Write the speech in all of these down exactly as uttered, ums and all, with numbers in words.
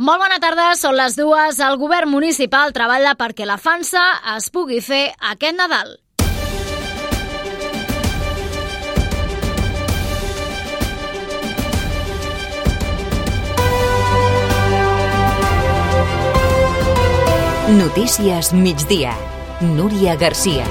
Molt bona tarda, són les dues. El govern municipal treballa perquè la fansa es pugui fer aquest Nadal. Notícies migdia. Núria Garcia.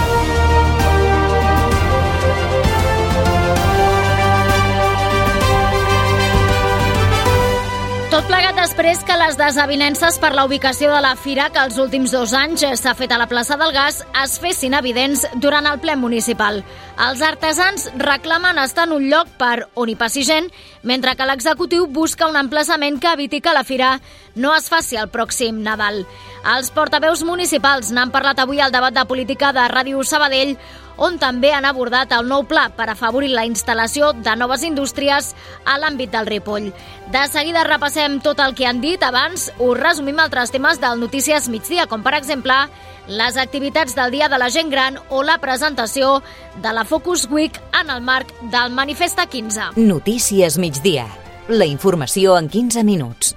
Tot plegat després que les desavinences per la ubicació de la fira que els últims dos anys s'ha fet a la plaça del Gas es fessin evidents durant el ple municipal. Els artesans reclamen estar en un lloc per on hi passi gent, mentre que l'executiu busca un emplaçament que eviti que la fira no es faci el pròxim Nadal. Els portaveus municipals n'han parlat avui al debat de política de Ràdio Sabadell, on també han abordat el nou pla per afavorir la instal·lació de noves indústries a l'àmbit del Ripoll. De seguida repassem tot el que han dit. Abans us resumim altres temes del Notícies Migdia, com per exemple les activitats del Dia de la Gent Gran o la presentació de la Focus Week en el marc del Manifesta quinze. Notícies Migdia. La informació en quinze minuts.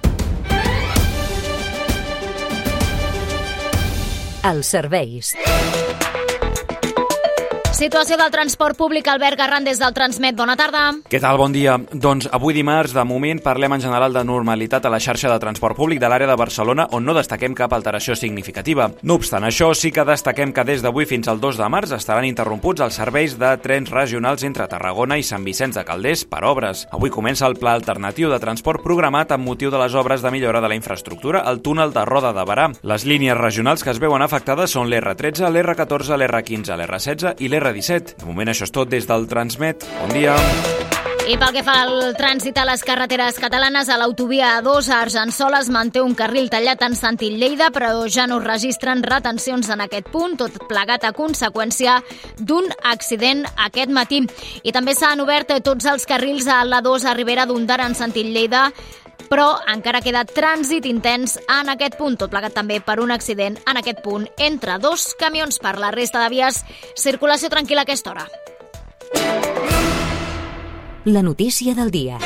Els serveis. Situació del transport públic. Albert Garran, des del Transmet. Bona tarda. Què tal? Bon dia. Doncs avui dimarts, de moment, parlem en general de normalitat a la xarxa de transport públic de l'àrea de Barcelona, on no destaquem cap alteració significativa. No obstant això, sí que destaquem que des d'avui fins al dos de març estaran interromputs els serveis de trens regionals entre Tarragona i Sant Vicenç de Calders per obres. Avui comença el pla alternatiu de transport programat amb motiu de les obres de millora de la infraestructura al túnel de Roda de Barà. Les línies regionals que es veuen afectades són l'R tretze, l'R catorze, l'R quinze, l'R setze i l'R disset. De moment això és tot des del Transmet. Bon dia. I pel que fa al trànsit a les carreteres catalanes, a l'autovia A dos a Argençola es manté un carril tallat en sentit Lleida, però ja no es registren retencions en aquest punt, tot plegat a conseqüència d'un accident aquest matí. I també s'han obert tots els carrils a l'A dos a Ribera d'Ondara en sentit Lleida, però encara queda trànsit intens en aquest punt, tot plegat també per un accident en aquest punt entre dos camions. Per la resta de vies, circulació tranquil·la a aquesta hora. La notícia del dia.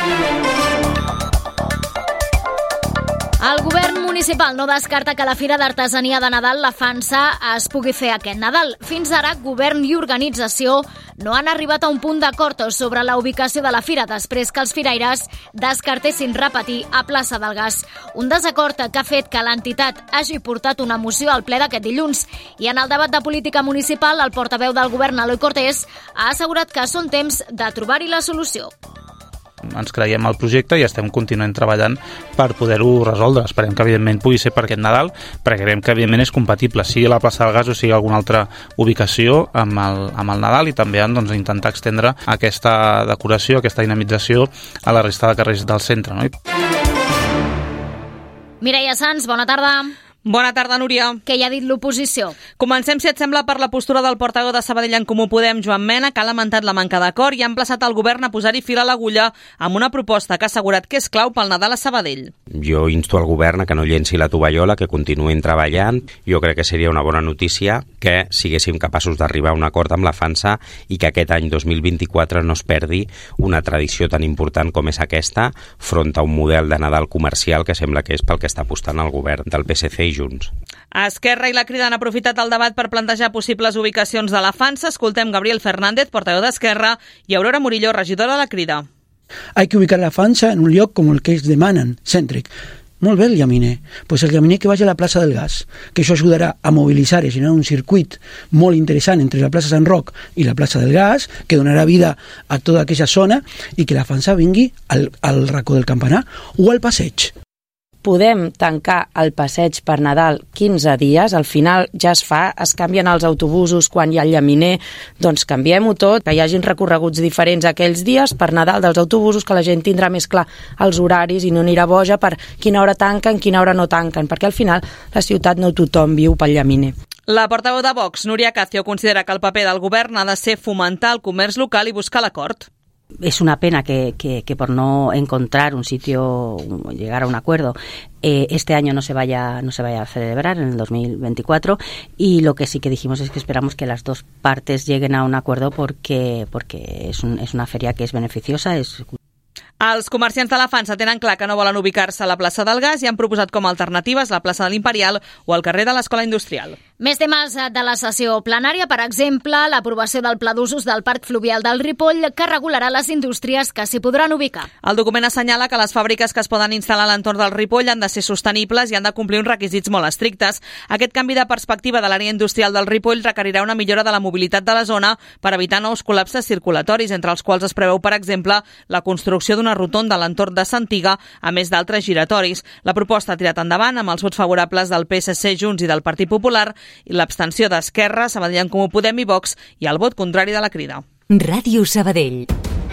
El govern municipal no descarta que la Fira d'Artesania de Nadal, la Fansa, es pugui fer aquest Nadal. Fins ara, govern i organització no han arribat a un punt d'acord sobre la ubicació de la fira després que els firaires descartessin repetir a plaça del Gas. Un desacord que ha fet que l'entitat hagi portat una moció al ple d'aquest dilluns. I en el debat de política municipal, el portaveu del govern, Eloi Cortés, ha assegurat que són temps de trobar-hi la solució. Ens creiem al projecte i estem continuant treballant per poder-ho resoldre. Esperem que evidentment pugui ser per aquest Nadal, perquè creiem que evidentment és compatible, sigui a la plaça del Gas o sigui alguna altra ubicació amb el, amb el Nadal, i també han doncs, intentar extendre aquesta decoració, aquesta dinamització a la resta de carrers del centre, no? Mireia Sans, bona tarda. Bona tarda, Núria. Què hi ha dit l'oposició? Comencem, si et sembla, per la postura del portaveu de Sabadell en Comú Podem, Joan Mena, que ha lamentat la manca d'acord i ha emplaçat el govern a posar-hi fil a l'agulla amb una proposta que ha assegurat que és clau pel Nadal a Sabadell. Jo insto al govern a que no llenci la tovallola, que continuïn treballant. Jo crec que seria una bona notícia que siguéssim capaços d'arribar a un acord amb la Fansa i que aquest any dos mil vint-i-quatre no es perdi una tradició tan important com és aquesta front a un model de Nadal comercial que sembla que és pel que està apostant el govern del P S C i Junts. Esquerra i la Crida han aprofitat el debat per plantejar possibles ubicacions de la Fansa. Escoltem Gabriel Fernández, portaveu d'Esquerra, i Aurora Murillo, regidora de la Crida. Hay que ubicar la Fansa en un lloc com el que ells demanen, cèntric. Molt bé el llaminer, pues el llaminer que vagi a la plaça del Gas, que això ajudarà a mobilitzar i generar un circuit molt interessant entre la plaça Sant Roc i la plaça del Gas, que donarà vida a tota aquesta zona, i que la Fansa vingui al, al racó del Campanar o al passeig. Podem tancar el passeig per Nadal quinze dies, al final ja es fa, es canvien els autobusos quan hi ha el llaminer, doncs canviem-ho tot, que hi hagin recorreguts diferents aquells dies per Nadal dels autobusos, que la gent tindrà més clar els horaris i no anirà boja per quina hora tanquen, quina hora no tanquen, perquè al final la ciutat no tothom viu pel llaminer. La portaveu de Vox, Núria Cacio, considera que el paper del govern ha de ser fomentar el comerç local i buscar l'acord. Es una pena que, que, que por no encontrar un sitio, llegar a un acuerdo, eh, este año no se vaya no se vaya a celebrar en el dos mil veinticuatro, y lo que sí que dijimos es que esperamos que las dos partes lleguen a un acuerdo porque porque es, un, es una feria que es beneficiosa. Es... Els comerciants de la Fansa tenen clar que no volen ubicar-se a la plaça del Gas i han proposat com a alternatives la plaça de l'Imperial o el carrer de l'Escola Industrial. Més temes de la sessió plenària, per exemple, l'aprovació del Pla d'Usos del Parc Fluvial del Ripoll, que regularà les indústries que s'hi podran ubicar. El document assenyala que les fàbriques que es poden instal·lar a l'entorn del Ripoll han de ser sostenibles i han de complir uns requisits molt estrictes. Aquest canvi de perspectiva de l'àrea industrial del Ripoll requerirà una millora de la mobilitat de la zona per evitar nous col·lapses circulatoris, entre els quals es preveu, per exemple, la construcció d'una rotonda a l'entorn de Santiga, a més d'altres giratoris. La proposta ha tirat endavant amb els vots favorables del P S C, Junts i del Partit Popular, i l'abstenció d'Esquerra, Sabadell en Comú Podem i Vox, i el vot contrari de la Crida. Ràdio Sabadell.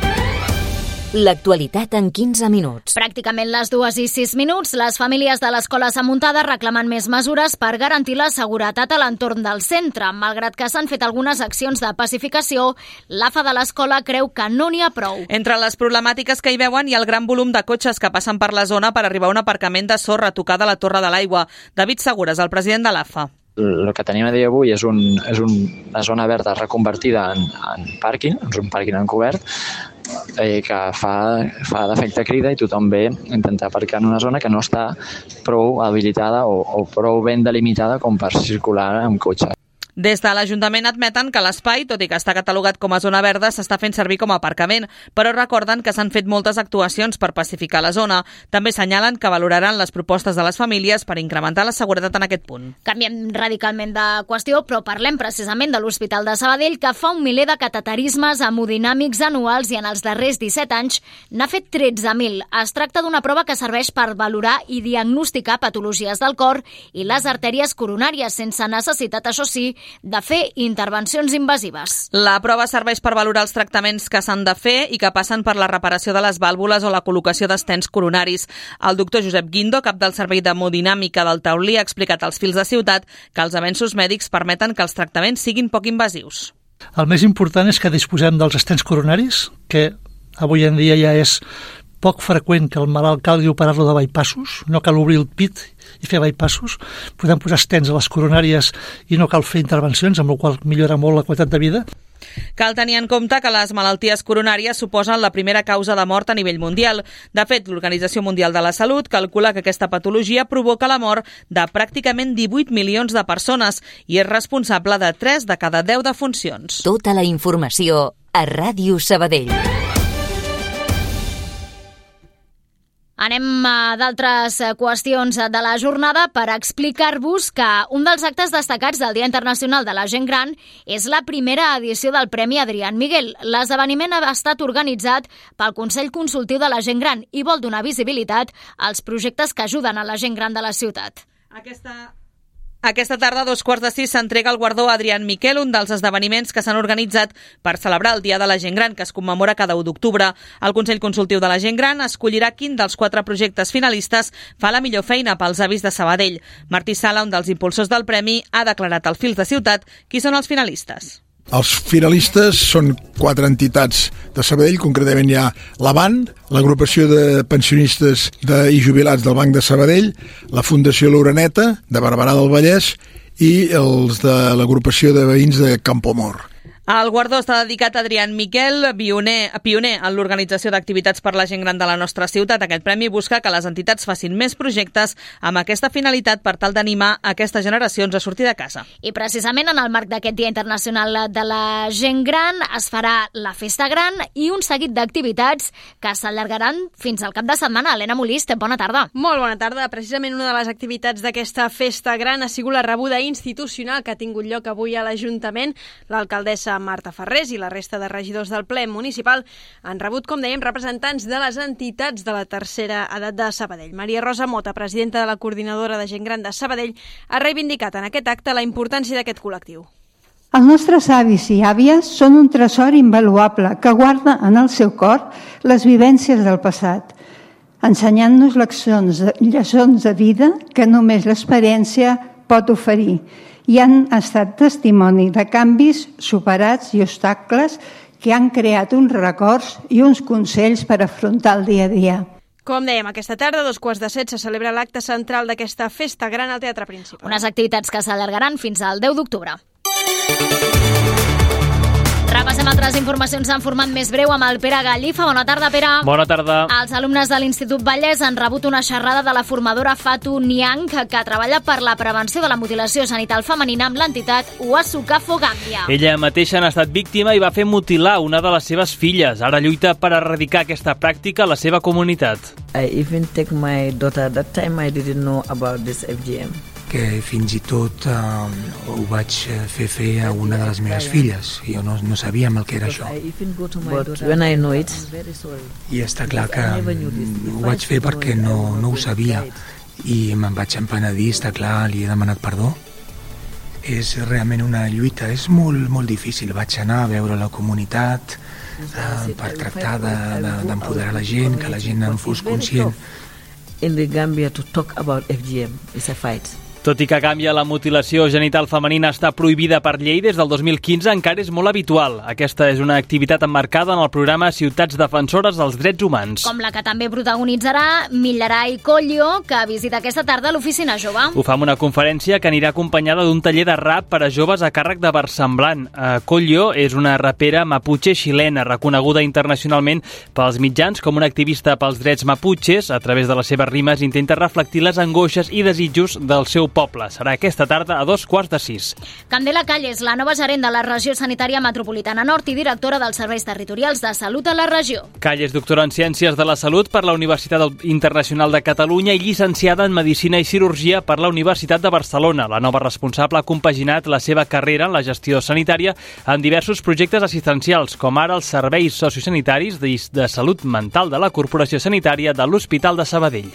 L'actualitat en quinze minuts. Pràcticament les dues i sis minuts, les famílies de l'Escola Sant Muntada reclamen més mesures per garantir la seguretat a l'entorn del centre. Malgrat que s'han fet algunes accions de pacificació, l'A F A de l'escola creu que no n'hi ha prou. Entre les problemàtiques que hi veuen hi ha el gran volum de cotxes que passen per la zona per arribar a un aparcament de sorra tocada a la Torre de l'Aigua. David Segures, el president de l'A F A. El que tenim a dia d'avui és, un, és un, una zona verda reconvertida en, en pàrquing, és un pàrquing encobert, eh, que fa, fa d'efecte crida i tothom ve a intentar aparcar en una zona que no està prou habilitada o, o prou ben delimitada com per circular amb cotxe. Des de l'Ajuntament admeten que l'espai, tot i que està catalogat com a zona verda, s'està fent servir com a aparcament, però recorden que s'han fet moltes actuacions per pacificar la zona. També senyalen que valoraran les propostes de les famílies per incrementar la seguretat en aquest punt. Canviem radicalment de qüestió, però parlem precisament de l'Hospital de Sabadell, que fa un miler de cateterismes hemodinàmics anuals i en els darrers disset anys n'ha fet tretze mil. Es tracta d'una prova que serveix per valorar i diagnosticar patologies del cor i les artèries coronàries, sense necessitat, això sí, de fer intervencions invasives. La prova serveix per valorar els tractaments que s'han de fer i que passen per la reparació de les vàlvules o la col·locació d'estents coronaris. El doctor Josep Guindo, cap del Servei d'Hemodinàmica del Taulí, ha explicat als Fils de Ciutat que els avenços mèdics permeten que els tractaments siguin poc invasius. El més important és que disposem dels estents coronaris, que avui en dia ja és poc freqüent que el malalt calgui operar-lo de bypassos, no cal obrir el pit i fer bypassos, podem posar estents a les coronàries i no cal fer intervencions, amb la qual millora molt la qualitat de vida. Cal tenir en compte que les malalties coronàries suposen la primera causa de mort a nivell mundial. De fet, l'Organització Mundial de la Salut calcula que aquesta patologia provoca la mort de pràcticament divuit milions de persones i és responsable de tres de cada deu defuncions. Tota la informació a Ràdio Sabadell. Anem a d'altres qüestions de la jornada per explicar-vos que un dels actes destacats del Dia Internacional de la Gent Gran és la primera edició del Premi Adrián Miguel. L'esdeveniment ha estat organitzat pel Consell Consultiu de la Gent Gran i vol donar visibilitat als projectes que ajuden a la gent gran de la ciutat. Aquesta... Aquesta tarda, a dos quarts de sis, s'entrega el guardó Adrián Miquel, un dels esdeveniments que s'han organitzat per celebrar el Dia de la Gent Gran, que es commemora cada u d'octubre. El Consell Consultiu de la Gent Gran escollirà quin dels quatre projectes finalistes fa la millor feina pels avis de Sabadell. Martí Sala, un dels impulsors del premi, ha declarat als Fils de Ciutat qui són els finalistes. Els finalistes són quatre entitats de Sabadell, concretament hi ha l'Avant, l'agrupació de pensionistes de, i jubilats del Banc de Sabadell, la Fundació L'Oreneta, de Barberà del Vallès, i els de l'agrupació de veïns de Campomor. El guardó està dedicat a Adrián Miquel, pioner, pioner en l'organització d'activitats per la gent gran de la nostra ciutat. Aquest premi busca que les entitats facin més projectes amb aquesta finalitat per tal d'animar aquestes generacions a sortir de casa. I precisament en el marc d'aquest Dia Internacional de la Gent Gran es farà la Festa Gran i un seguit d'activitats que s'allargaran fins al cap de setmana. Helena Molist, bona tarda. Molt bona tarda. Precisament una de les activitats d'aquesta Festa Gran ha sigut la rebuda institucional que ha tingut lloc avui a l'Ajuntament. L'alcaldessa Marta Ferrés i la resta de regidors del ple municipal han rebut, com dèiem, representants de les entitats de la tercera edat de Sabadell. Maria Rosa Mota, presidenta de la Coordinadora de Gent Gran de Sabadell, ha reivindicat en aquest acte la importància d'aquest col·lectiu. Els nostres avis i àvies són un tresor invaluable que guarda en el seu cor les vivències del passat, ensenyant-nos lliçons de, lliçons de vida que només l'experiència pot oferir, i han estat testimoni de canvis superats i obstacles que han creat uns records i uns consells per afrontar el dia a dia. Com dèiem, aquesta tarda, a dos quarts de set, se celebra l'acte central d'aquesta Festa Gran al Teatre Principal. Unes activitats que s'allargaran fins al deu d'octubre. Repassem altres informacions en format més breu amb el Pere Gallifa. Bona tarda, Pere. Bona tarda. Els alumnes de l'Institut Vallès han rebut una xerrada de la formadora Fatou Niang, que treballa per la prevenció de la mutilació genital femenina amb l'entitat Ouasukafo Gàmbia. Ella mateixa n'ha estat víctima i va fer mutilar una de les seves filles. Ara lluita per erradicar aquesta pràctica a la seva comunitat. I even take my daughter. At that time I didn't know about this F G M. Que fins i tot eh, ho vaig fer fer a una de les meves filles. Jo no, no sabíem el que era això. But when I know it, I està clar que ho vaig fer perquè no, no ho sabia i me'n vaig empenedir, està clar, li he demanat perdó. És realment una lluita, és molt, molt difícil. Vaig anar a veure la comunitat eh, per tractar d'empoderar de, la gent, que la gent en fos conscient. In the Gambia to talk about F G M is a fight. Tot i que a Gàmbia la mutilació genital femenina està prohibida per llei des del dos mil quinze, encara és molt habitual. Aquesta és una activitat emmarcada en el programa Ciutats Defensores dels Drets Humans. Com la que també protagonitzarà Millaray Collio, que visita aquesta tarda l'oficina jove. Ho fa amb una conferència que anirà acompanyada d'un taller de rap per a joves a càrrec de Versemblant. Collio és una rapera maputxe xilena, reconeguda internacionalment pels mitjans com una activista pels drets maputxes. A través de les seves rimes intenta reflectir les angoixes i desitjos del seu poble. Serà aquesta tarda a dos quarts de sis. Candela Calles, la nova gerent de la regió sanitària metropolitana nord i directora dels serveis territorials de salut a la regió. Calles, doctora en Ciències de la Salut per la Universitat Internacional de Catalunya i llicenciada en Medicina i Cirurgia per la Universitat de Barcelona. La nova responsable ha compaginat la seva carrera en la gestió sanitària en diversos projectes assistencials, com ara els serveis sociosanitaris de salut mental de la Corporació Sanitària de l'Hospital de Sabadell.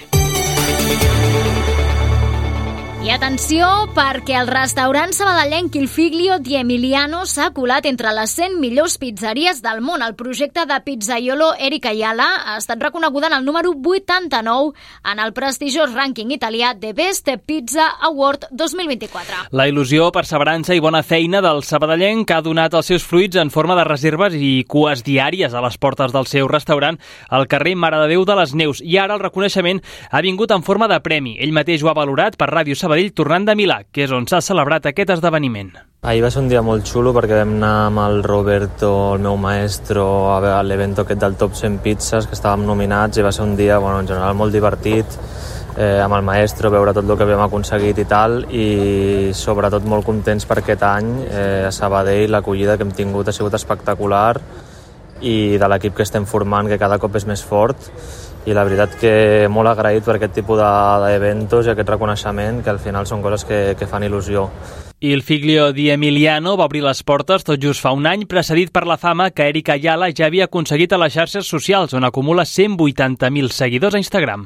I atenció, perquè el restaurant sabadellenc Il Figlio di Emiliano s'ha colat entre les cent millors pizzeries del món. El projecte de pizzaiolo Eric Ayala ha estat reconeguda en el número vuitanta-nou en el prestigiós rànquing italià The Best Pizza Award dos mil vint-i-quatre. La il·lusió, perseverança i bona feina del sabadellenc ha donat els seus fruits en forma de reserves i cues diàries a les portes del seu restaurant al carrer Mare de Déu de les Neus. I ara el reconeixement ha vingut en forma de premi. Ell mateix ho ha valorat per Ràdio Sabadell tornant de Milà, que és on s'ha celebrat aquest esdeveniment. Ahir va ser un dia molt xulo perquè vam anar amb el Roberto, el meu maestro, a l'event aquest del Top cent Pizzas, que estàvem nominats, i va ser un dia, bueno, en general molt divertit, eh, amb el maestro, veure tot el que havíem aconseguit i tal, i sobretot molt contents per aquest any. Eh, a Sabadell l'acollida que hem tingut ha sigut espectacular, i de l'equip que estem formant, que cada cop és més fort, i la veritat que molt agraït per aquest tipus d'eventos i aquest reconeixement, que al final són coses que, que fan il·lusió. Il Figlio di Emiliano va obrir les portes tot just fa un any, precedit per la fama que Eric Ayala ja havia aconseguit a les xarxes socials, on acumula cent vuitanta mil seguidors a Instagram.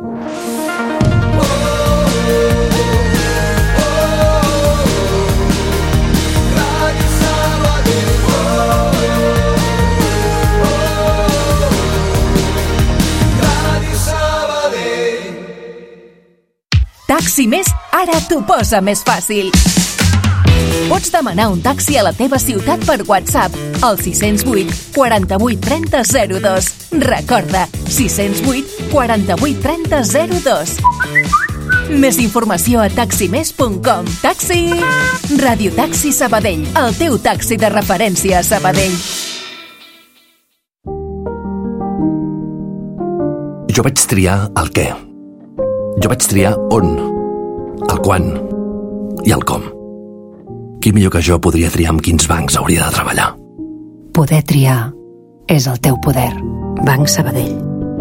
Taxi Més ara t'ho posa més fàcil. Pots demanar un taxi a la teva ciutat per WhatsApp al sis zero vuit, quaranta-vuit, trenta, zero dos. Recorda, sis zero vuit, quaranta-vuit, trenta, zero dos. Més informació a taxi més punt com. Taxi! Radio Taxi Sabadell, el teu taxi de referència a Sabadell. Jo vaig triar el què. Jo vaig triar on, el quan i el com. Qui millor que jo podria triar amb quins bancs hauria de treballar? Poder triar és el teu poder. Banc Sabadell.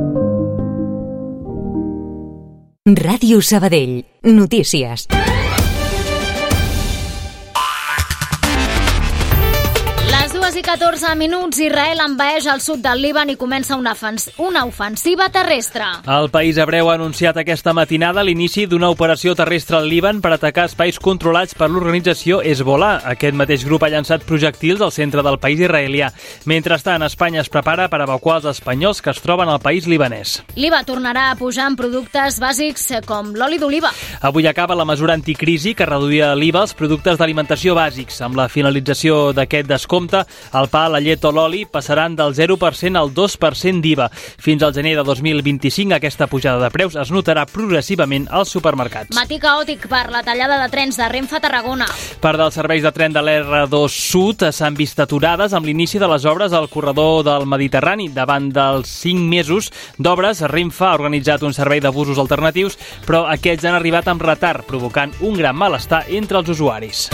Ràdio Sabadell. Notícies. I catorze minuts, Israel envaeix el sud del Líban i comença una, una ofensiva terrestre. El país hebreu ha anunciat aquesta matinada l'inici d'una operació terrestre al Líban per atacar espais controlats per l'organització Hezbollah. Aquest mateix grup ha llançat projectils al centre del país israelià. Mentrestant, Espanya es prepara per evacuar els espanyols que es troben al país libanès. L'I V A tornarà a pujar en productes bàsics com l'oli d'oliva. Avui acaba la mesura anticrisi que reduïa l'I V A als productes d'alimentació bàsics. Amb la finalització d'aquest descompte, El pa, la llet o l'oli passaran del zero per cent al dos per cent d'I V A. Fins al gener de dos mil vint-i-cinc aquesta pujada de preus es notarà progressivament als supermercats. Matí caòtic per la tallada de trens de Renfe a Tarragona. Part dels serveis de tren de l'R dos Sud s'han vist aturades amb l'inici de les obres al corredor del Mediterrani. Davant dels cinc mesos d'obres, Renfe ha organitzat un servei de busos alternatius, però aquests han arribat amb retard, provocant un gran malestar entre els usuaris.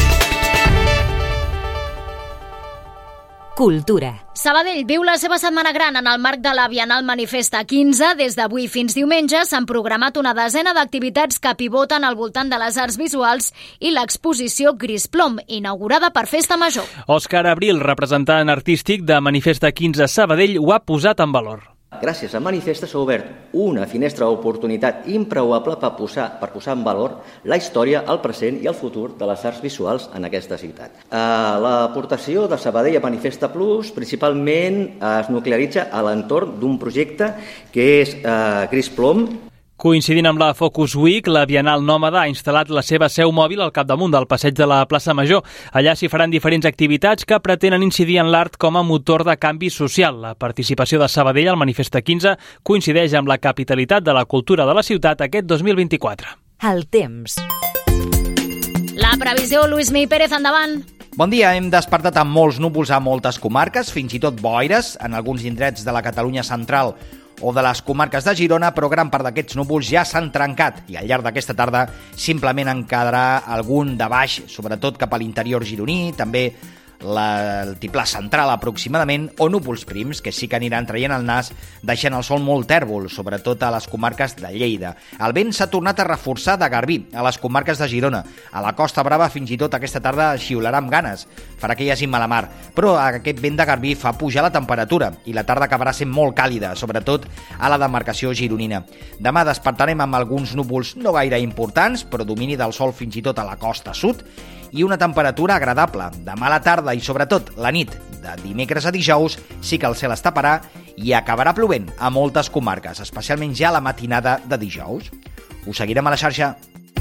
Cultura. Sabadell viu la seva setmana gran en el marc de la Bienal Manifesta quinze. Des d'avui fins diumenge s'han programat una desena d'activitats que pivoten al voltant de les arts visuals i l'exposició Gris Plom, inaugurada per Festa Major. Òscar Abril, representant artístic de Manifesta quinze Sabadell, ho ha posat en valor. Gràcies a Manifesta s'ha obert una finestra d'oportunitat impreuable per posar, per posar en valor la història, el present i el futur de les arts visuals en aquesta ciutat. L'aportació de Sabadell a Manifesta Plus principalment es nuclearitza a l'entorn d'un projecte que és eh, Gris Plom. Coincidint amb la Focus Week, la Bienal Nòmada ha instal·lat la seva seu mòbil al capdamunt del passeig de la plaça Major. Allà s'hi faran diferents activitats que pretenen incidir en l'art com a motor de canvi social. La participació de Sabadell al Manifesta quinze coincideix amb la capitalitat de la cultura de la ciutat aquest dos mil vint-i-quatre. El temps. La previsió, Lluís Mi Pérez, endavant. Bon dia, hem despertat amb molts núvols a moltes comarques, fins i tot boires en alguns indrets de la Catalunya central o de les comarques de Girona, però gran part d'aquests núvols ja s'han trencat i al llarg d'aquesta tarda simplement en quedarà algun de baix, sobretot cap a l'interior gironí, també l'altiplà central aproximadament, o núvols prims, que sí que aniran traient el nas, deixant el sol molt tèrbol, sobretot a les comarques de Lleida. El vent s'ha tornat a reforçar de Garbí, a les comarques de Girona. A la Costa Brava fins i tot aquesta tarda xiularà amb ganes, farà que hi hagi mala mar, però aquest vent de Garbí fa pujar la temperatura i la tarda acabarà sent molt càlida, sobretot a la demarcació gironina. Demà despertarem amb alguns núvols no gaire importants, però domini del sol fins i tot a la costa sud, i una temperatura agradable. Demà a la tarda i sobretot la nit de dimecres a dijous sí que el cel es taparà i acabarà plovent a moltes comarques, especialment ja a la matinada de dijous. Us seguirem a la xarxa.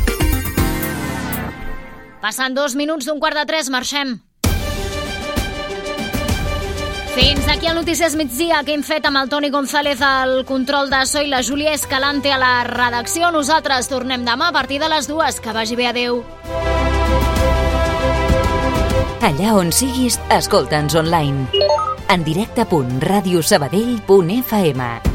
Passant dos minuts d'un quart de tres, marxem. Fins aquí el Notícies Migdia que hem fet amb el Toni González al control de so i la Júlia Escalante a la redacció. Nosaltres tornem demà a partir de les dues. Que vagi bé, adeu. Allà on siguis, escolta'ns online. En directe punt radiosabadell punt f m.